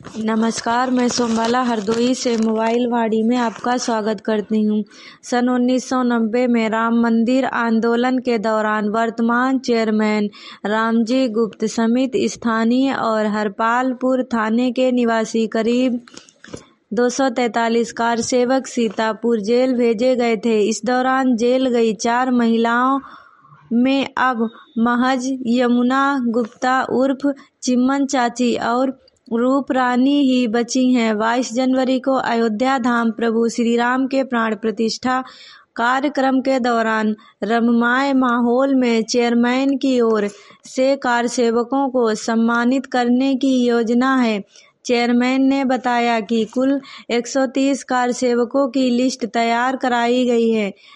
नमस्कार, मैं सोमबाला हरदोई से मोबाइल वाड़ी में आपका स्वागत करती हूँ। सन 1990 में राम मंदिर आंदोलन के दौरान वर्तमान चेयरमैन रामजी गुप्त समेत स्थानीय और हरपालपुर थाने के निवासी करीब 243 कार सेवक सीतापुर जेल भेजे गए थे। इस दौरान जेल गई 4 महिलाओं में अब महज यमुना गुप्ता उर्फ चिमन चाची और रूप रानी ही बची हैं। 22 जनवरी को अयोध्या धाम प्रभु श्री राम के प्राण प्रतिष्ठा कार्यक्रम के दौरान रममाए माहौल में चेयरमैन की ओर से कार सेवकों को सम्मानित करने की योजना है। चेयरमैन ने बताया कि कुल 130 कार सेवकों की लिस्ट तैयार कराई गई है,